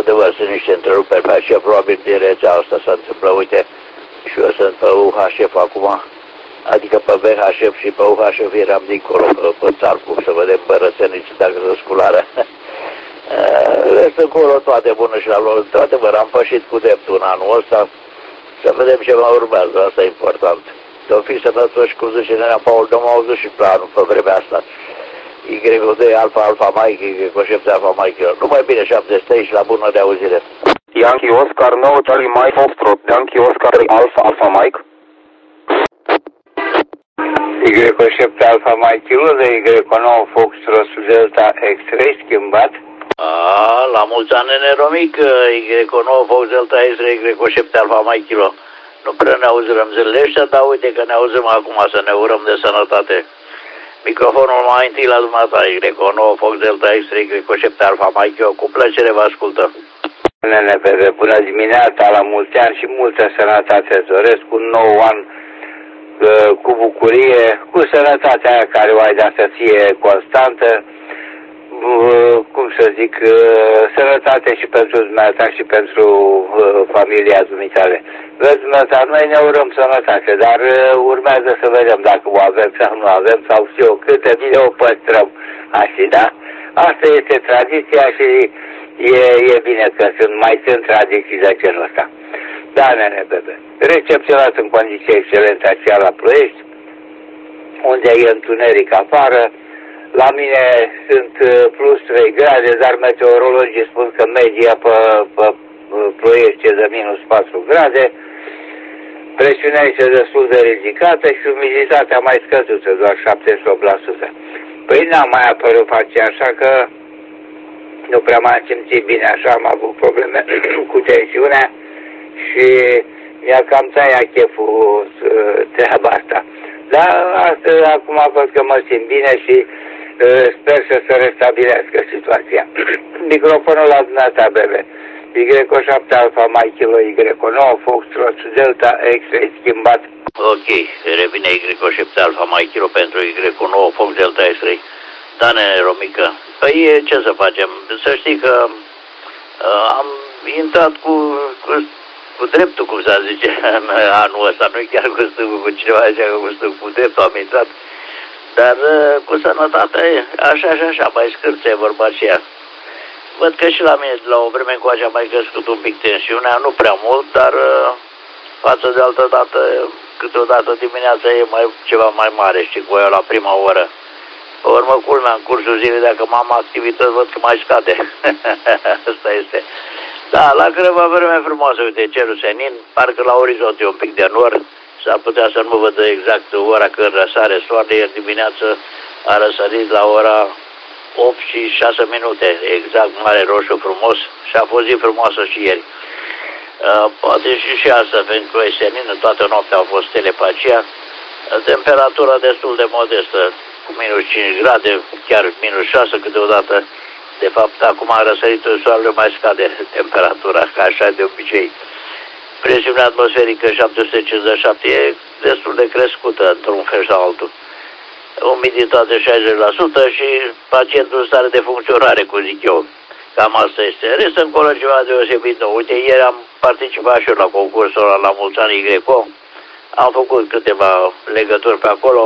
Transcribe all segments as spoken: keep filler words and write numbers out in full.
într-adevăr, sunt niște întreruperi pe aceea, probabil din rețea asta se întâmplă, uite, și eu sunt pe U H F acum, adică pe V H F și pe U H F eram dincolo, pe, pe Țarcu, să vedem bărățenici dacă se sculară. Rest încolo toate bună și la lor, într-adevăr, am pășit cu dreptul în anul ăsta, să vedem ce mai urmează, asta e important. Să fi sănătoși, cum zice Nenea Paul, nu m-au auzit și planul pe vremea asta. Y D, Alfa, Alfa Mike, Y șapte, Alfa Mike, numai bine, șaptezeci și trei și la bună de auzire. Yankee Oscar nouă, Charlie Mike Foxtrot, Yankee Oscar Alfa, Alfa Mike. Y șapte, Alfa Mike, Kilo, de Y nouă, Foxtrot, Delta, X-ray, schimbat. A, la mulți ani, nene Romic, Y nouă, Fox, Delta, X-ray, Y șapte, Alfa Mike, Kilo. Nu prea ne auzim zilele ăștia, dar uite că ne auzim acum să ne urăm de sănătate. Microfonul mai întâi la dumneata, Y nouă, Fox Delta X-ray, Y șapte Alfa Mike, cu plăcere vă ascultă. Nene Bebe, bună dimineața, la mulți ani și multă sănătate îți doresc, un nou an uh, cu bucurie, cu sănătatea aia care o ai, dar să fie constantă, uh, cum să zic, uh, sănătate și pentru dumneata și pentru uh, familia dumitale. Vezi, dumneata, noi ne urăm sănătate, dar uh, urmează să vedem dacă o avem sau nu avem, sau știu eu, câte bine o păstrăm, așa, da? Asta este tradiția și e, e bine că sunt, mai sunt tradiții de genul ăsta. Da, nene, bebe. Recepționat în condiții excelente aceea la Ploiești, unde e întuneric afară. La mine sunt plus trei grade, dar meteorologii spun că media pe, pe Ploiești e de minus patru grade. Presiunea este destul de ridicată și umiditatea mai scăzută, doar șaptezeci și opt la sută. Păi n-am mai apărut face așa că nu prea m-am simțit bine așa, am avut probleme cu tensiunea și mi-a cam tăiat cheful treaba asta. Dar astăzi, acum văd că mă simt bine și uh, sper să se restabilească situația. Microfonul la dumneata, bebe. Y șapte Alfa Mike Kilo, Y nouă Foxtrot Delta X-ray schimbat. Ok, revine Y șapte Alfa Mike Kilo pentru Y nouă Fox Delta X-ray. Da, nene Romică. Păi ce să facem? Să știi că uh, am intrat cu, cu, cu dreptul, cum să zice, anul ăsta. Nu chiar cu stângul, cu cineva zicea că cu stângul, cu dreptul am intrat. Dar uh, cu sănătate, așa și așa, mai scârție vorba aceea. Văd că și la mine, la o vreme încoace, am mai crescut un pic tensiunea, nu prea mult, dar uh, față de altă dată, câteodată dimineața e mai, ceva mai mare, știi, cu eu la prima oră. Pe urmă, culmea, în cursul zilei, dacă m-am activități, văd că mai scade. Asta este. Da, la câteva vreme frumoasă, uite, cerul senin, parcă la orizont e un pic de nor, s-ar putea să nu văd exact ora când răsare soarele, ieri dimineață a răsărit la ora opt și șase minute, exact mare roșu frumos și a fost zi frumoasă și ieri. Uh, poate și și asta, pentru că e senină, toată noaptea a fost stele pe aceea, temperatura destul de modestă, cu minus cinci grade, chiar minus șase câteodată. De fapt, acum a răsărit soarele, mai scade temperatura, ca așa de obicei. Presiunea atmosferică șapte sute cincizeci și șapte e destul de crescută, într-un fel sau altul. Umiditate șaizeci la sută și pacientul în stare de funcționare, cum zic eu. Cam asta este. Rest încolo ceva deosebit nou. Uite, ieri am participat și eu la concursul ăla la mulți ani Y C O. Am făcut câteva legături pe acolo.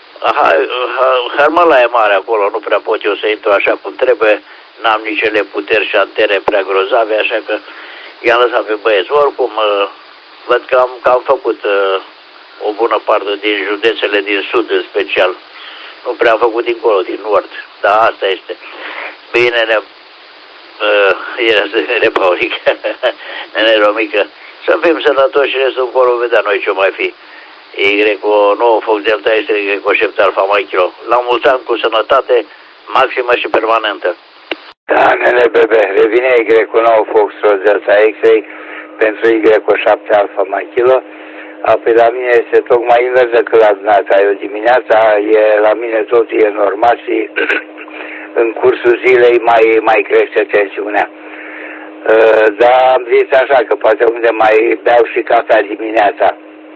Harmăla e mare acolo, nu prea pot eu să intru așa cum trebuie. N-am nici ele puteri și antene prea grozave, așa că i-am lăsat pe băieți. Oricum, văd că am, că am făcut o bună parte din județele din sud în special. Nu prea am făcut dincolo, din nord. Dar asta este. Bine, ne... Uh, era să ne Paulic, nene Romică. Să fim sănătoși și restul încolo, vedea noi ce mai fi. Y nouă Fox Delta este Y șapte Alfa Mike Kilo. La mulți ani cu sănătate maximă și permanentă. Da, nene bebe, revine Y nouă Fox Delta X-ray pentru Y șapte Alfa Mike Kilo. Apoi la mine este tocmai invers decât la dumneata. Eu dimineața, e, la mine totul e normal și în cursul zilei mai, mai crește tensiunea. Uh, dar am zis așa că poate unde mai beau și cafea dimineața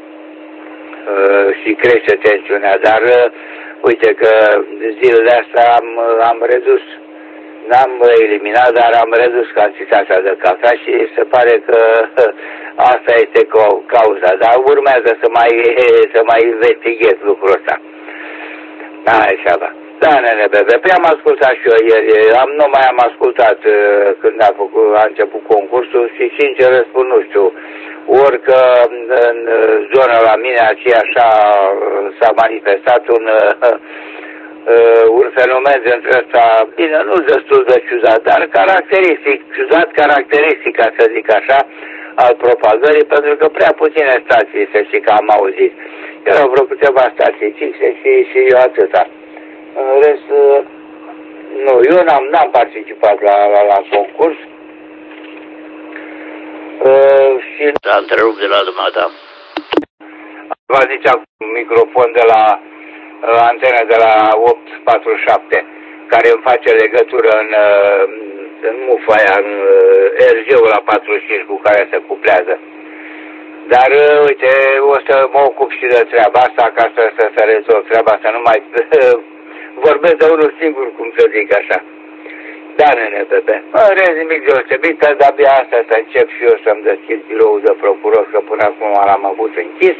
uh, și crește tensiunea. Dar uh, uite că zilele astea am, am redus N-am eliminat, dar am redus cantitatea de cafea și se pare că asta este cauza. Dar urmează să mai, să mai investighez lucrul ăsta. Așa, da. Da, nene, bebe, păi am ascultat și eu ieri, am, nu mai am ascultat uh, când a, făcut, a început concursul și sincer răspund, nu știu, ori că în zona la mine aceea așa s-a manifestat un, uh, uh, un fenomen dintre ăsta, bine, nu destul de ciudat, dar caracteristic, ciudat caracteristic, ca să zic așa, al propagării, pentru că prea puține stații, să știi că am auzit. Erau vreo câteva stații fixe și, și eu atâta. În rest, nu, eu n-am, n-am participat la, la, la concurs. Uh, și... S-a întrerupt de la dumneata. V-a zis acum microfon de la uh, antena de la opt patru șapte, care îmi face legătură în, uh, în mufa aia, în uh, R G-ul la patruzeci și cinci cu care se cuplează. Dar, uh, uite, o să mă ocup și de treaba asta, ca să, să, să rezolv treaba asta, nu mai... vorbesc de unul singur, cum să zic așa. Da, nene, bebe. În rest, nimic deosebit, că de-abia asta să încep și eu să-mi deschid biroul de procuror, că până acum l-am avut închis.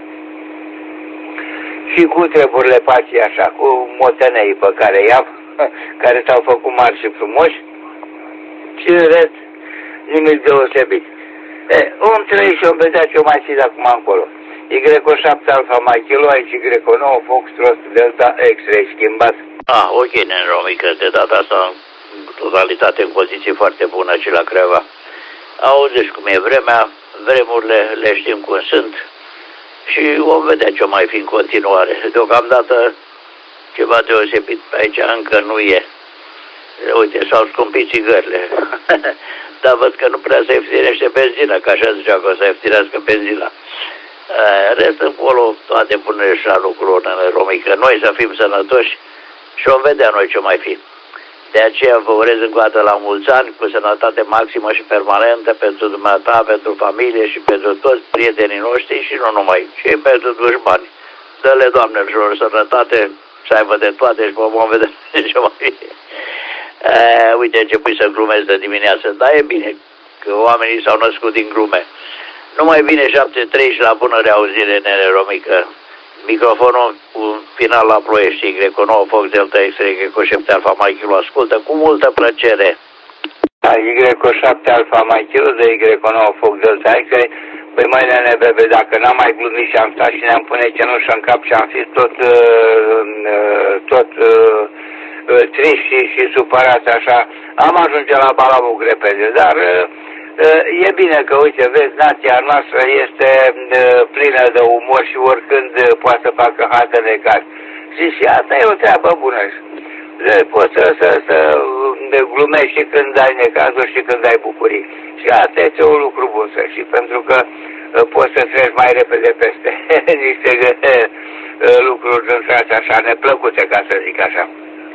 Și cu treburile pacii așa, cu moțenei pe care i-am, care s-au făcut mari și frumoși. Și în rest, nimic deosebit. E, om trăi și om vedea ce mai ții de acum încolo. Y șapte Alfa Mike Kilo, aici Y nouă Foxtrot Delta X-Ray schimbat. Ah, ok, nene Romică, de data asta în totalitate în poziție foarte bună și la Creva. Auziți cum e vremea, vremurile le știm cum sunt și vom vedea ce mai fi în continuare. Deocamdată ceva deosebit aici încă nu e. Uite, s-au scumpit țigările. Dar văd că nu prea se ieftinește benzina, că așa zicea că o să ieftinească benzina. Rest încolo toate bunele și la lucruri, nene Romică. Noi să fim sănătoși și vom vedea noi ce mai fi. De aceea vă urez încă o dată la mulți ani, cu sănătate maximă și permanentă pentru dumneata, pentru familie și pentru toți prietenii noștri și nu numai, și pentru dușmani. Dă-le, Doamnelor, sănătate, să aibă de toate și vom vedea ce mai fi. E, uite, începui să glumesc de dimineață, dar e bine că oamenii s-au născut din glume. Numai bine șapte trei și la bună reauzire, nene Romică. Microfonul cu final la Ploiești, Y nouă Fox Delta X-Ray, Y șapte Alfa Mike Kilo, ascultă cu multă plăcere. Y șapte Alfa Mike Kilo de Y nouă Fox Delta X-Ray. Păi mai nene bebe, dacă n-am mai glumit și am stat și ne-am pune cenușă în cap și am fi tot, uh, tot uh, triști și, și supărați așa, am ajunge la Balamuc repede, dar... Uh, E bine că, uite, vezi, nația noastră este plină de umor și oricând poate să facă hată de caz. Și, și asta e o treabă bună. Poți să, să, să glumești și când ai necazuri și când ai bucurii. Și asta este un lucru bun, să știi, pentru că poți să treci mai repede peste niște lucruri dintre astea așa neplăcute, ca să zic așa.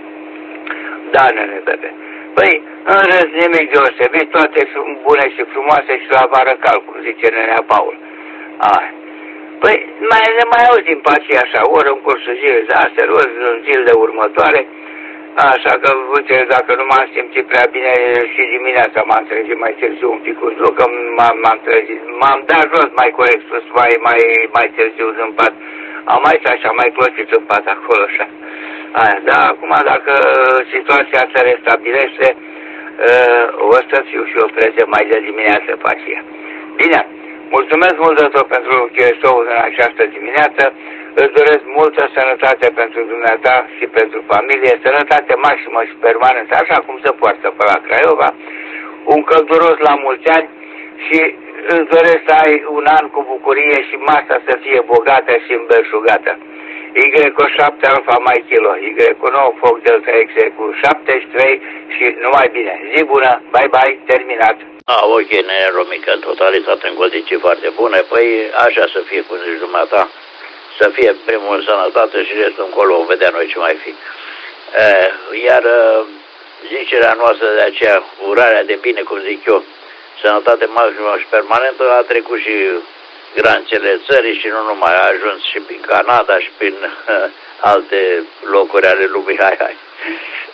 Da, nene, bebe. Păi, în rest, nimic deosebit, toate sunt bune și frumoase și la vară cal, cum zice nenea Paul. Ah. Păi, mai, ne mai auzim pe aceea așa, ori în cursul zilei de astea, ori în zilele următoare, așa că, uite, dacă nu m-am simțit prea bine și dimineața m-am trezit mai târziu un pic, nu că m-am trezit, m-am dat jos mai corect sus, mai, mai, mai târziu în pat, am mai stat așa, mai clocit în pat acolo, așa. Aia, da, acum dacă situația se restabilește, uh, o să fiu și eu prezent mai de dimineață pe aceea. Bine, mulțumesc mult de tot pentru chestoul în această dimineață, îți doresc multă sănătate pentru dumneata și pentru familie, sănătate maximă și permanentă, așa cum se poartă pe la Craiova, un călduros la mulți ani și îți doresc să ai un an cu bucurie și masa să fie bogată și îmbelșugată. Y șapte Alfa Mike Kilo, Y nouă Fox Delta X-Ray cu șaptezeci și trei și numai bine. Zi bună, bye bye, terminat. Ah, ok, nene Romică, în totalitate în condiții foarte bune, păi așa să fie, cum zici dumneata, să fie primul în sănătate și restul încolo, vom vedea noi ce mai fi. Eh, iar zicerea noastră de aceea, urarea de bine, cum zic eu, sănătate maximă și permanentă, a trecut și granțele țării și nu numai, a ajuns și prin Canada și prin uh, alte locuri ale lumii. Hai, hai.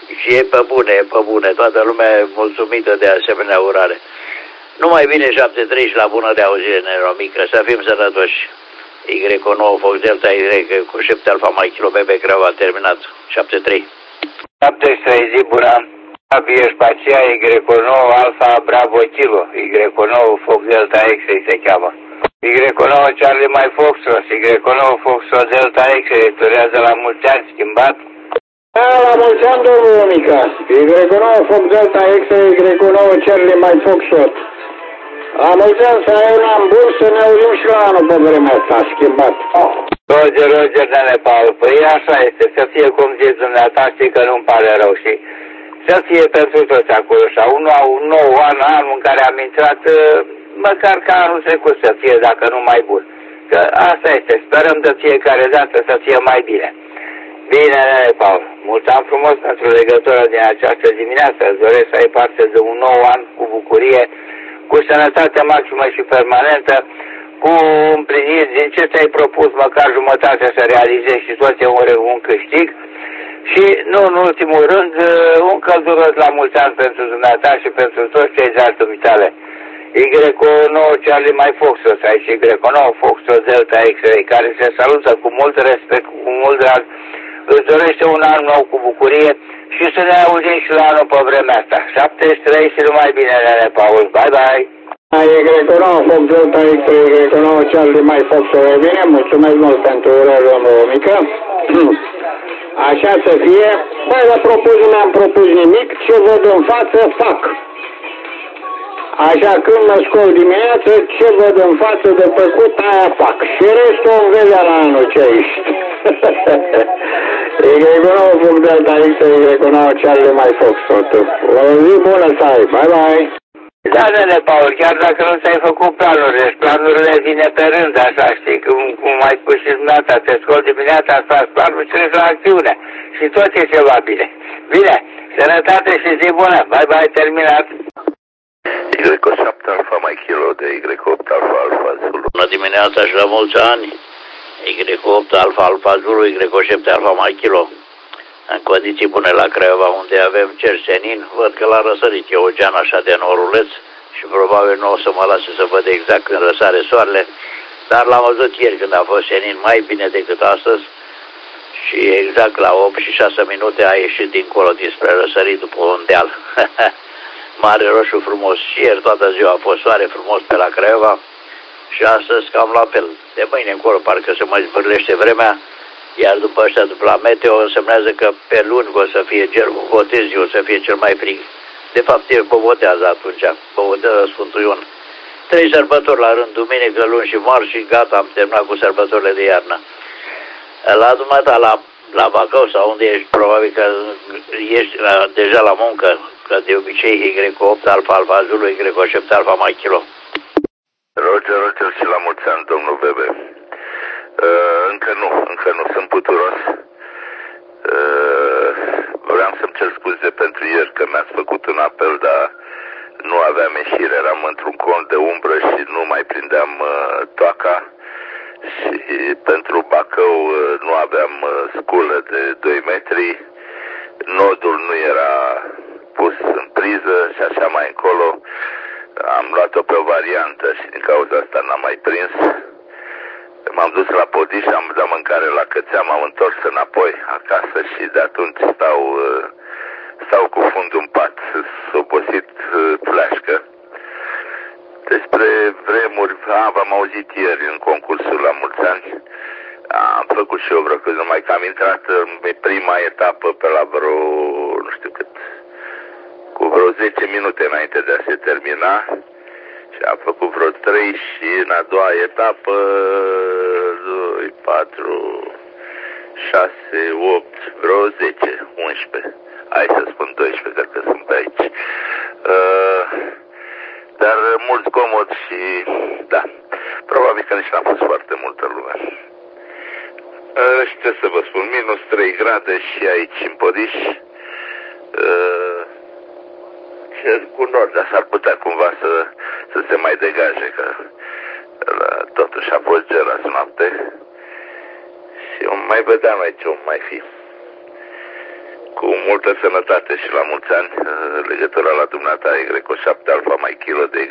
Și e pe bune, e pe bune, toată lumea e mulțumită de asemenea urare. Numai bine șapte trei și la bună de auzire, Neromică, să fim sănătoși. Y nouă Fox Delta Y cu șapte Alfa Mike Kilo Bebe Crava terminat, șapte trei. șapte trei, zi bună. Avie spația Y nouă Alfa Bravo Kilo, Y nouă Fox Delta X se cheamă. Y nouă Charlie Mai Foxtrot, Y nouă Foxtrot Delta X turează la mulți ani schimbat. Da, la mulți ani, domnul Mica. Y nouă Fox Delta X, Y nouă Charlie Mai Foxtrot. La mulți ani să ai un an bun, să ne auzim și la anul pe vremea asta, schimbat. Roger, Roger, nene Paul, păi așa este, să fie cum zici dumneata, știi că nu-mi pare rău și să fie pentru toți acolo și un nou, un nou an, anul în care am intrat, măcar ca anul trecut să fie, dacă nu mai bun. Că asta este, sperăm de fiecare dată să fie mai bine. Bine, nene Paul, mult am frumos pentru legătura din această dimineață, îți doresc să ai parte de un nou an cu bucurie, cu sănătate maximă și permanentă, cu împliniri din ce ți-ai propus, măcar jumătate să realizezi și tot e un, un câștig. Și, nu în ultimul rând, un călduros la mulți ani pentru dumneata și pentru toți cei de-al dumitale. Y nouă Charlie Mai Foxtrot, ai și Y nouă Foxtrot Delta X-Ray, care se salută cu mult respect, cu mult drag, îți dorește un an nou cu bucurie și să ne auzim și la anul pe vremea asta. șaptezeci și trei și numai bine, nene Paul. Bye, bye! Y nouă Fox Delta X-Ray, Y nouă Charlie Mai Foxtrot, bine, mulțumesc mult pentru urări, domnul Mică. Așa să fie. Băi, la propus nu mi-am propus nimic, ce văd în față, fac. Așa când mă scol dimineață, ce văd în față de făcut, aia fac. Și restul îmi vedea la anul ce ești. Y nouă Fox Delta X, Y nouă Charlie Mai Foxtrot. O zi bună să ai, bye bye. Da, nene Paul, chiar dacă nu ți-ai făcut planuri, deci planurile vine pe rând, așa, știi, cum, cum ai spus și dumneata, te scoli dimineața, faci planuri, treci la acțiune și tot e ceva bine. Bine, sănătate și zi bună, bye bye, terminat. Y șapte Alfa Mai Kilo de Y opt Alfa Alfa Zulu. Bună dimineața și la mulți ani. Y opt Alfa Alfa Zulu, Y șapte Alfa Mai Kilo. În condiții bune la Craiova, unde avem cer senin, văd că l-a răsărit e o geană așa de noruleț și probabil nu o să mă lase să văd exact când răsare soarele, dar l-am văzut ieri când a fost senin mai bine decât astăzi și exact la opt și șase minute a ieșit dincolo dinspre răsărit după un deal. Mare roșu frumos și ieri toată ziua a fost soare frumos pe la Craiova și astăzi cam la fel. De mâine încolo parcă se mai zbârlește vremea. Iar după ăștia, după la meteo, însemnează că pe luni o să fie gerul botezii, o să fie cel mai frig. De fapt, el bobotează atunci, bobotează Sfântul Ion. Trei sărbători la rând, duminică, luni și marți și gata, am terminat cu sărbătorile de iarnă. La dumneata, la, la Bacău sau unde ești, probabil că ești la, deja la muncă, că de obicei Y opt Alfa Alfa Zulu, Y șapte Alfa Mai Kilo. Roger, Roger și la mulți ani, domnul Bebe. Uh, încă nu, încă nu sunt puturos. Uh, vreau să-mi cer scuze pentru ieri că mi-ați făcut un apel, dar nu aveam ieșire, eram într-un cont de umbră și nu mai prindeam uh, toaca și pentru Bacău uh, nu aveam uh, sculă de doi metri, nodul nu era pus în priză și așa mai încolo. Am luat-o pe o variantă și din cauza asta n-am mai prins. M-am dus la Podiș, am dat mâncare la cățea, m-am întors înapoi acasă și de atunci stau, stau cu fundul în pat, s-obosit flașcă. Despre vremuri, a, v-am auzit ieri în concursul la mulți ani, am făcut și eu vreo cât, numai că am intrat în prima etapă pe la vreo, nu știu cât, cu vreo zece minute înainte de a se termina. Și am făcut vreo trei și în a doua etapă doi, patru, șase, opt, vreo zece, unsprezece. Hai să spun doisprezece, cred că sunt pe aici. Uh, dar mulți comod și da, probabil că nici n-a fost foarte multă lume. Uh, și ce să vă spun, minus trei grade și aici în Podiș. Uh, cu nord, dar s-ar putea cumva să, să se mai degaje, că la, totuși a fost ger azi noapte și o mai vedeam aici, o mai fi. Cu multă sănătate și la mulți ani, legătura la dumneata Y șapte Alfa Mai Kilo de